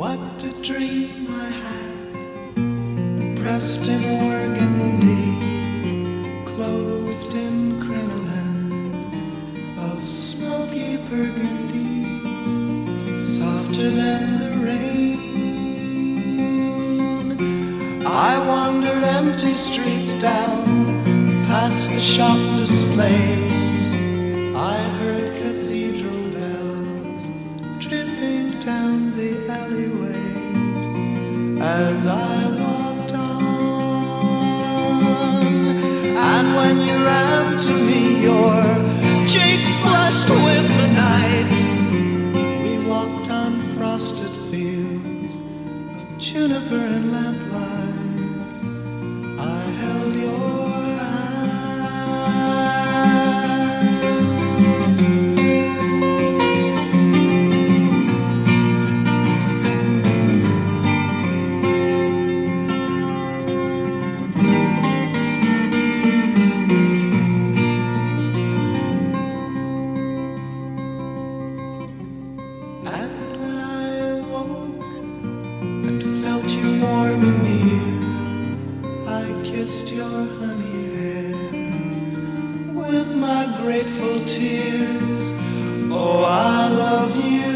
What a dream I had, pressed in organdy, clothed in crinoline of smoky burgundy, softer than the rain. I wandered empty streets down past the shop displays. I heard cathedral bells dripping down the alleyways as I walked on. And when you ran to me, your cheeks flushed with the night. We walked on frosted fields of juniper and lamplight. I held your warm and near, I kissed your honey hair with my grateful tears. Oh, I love you.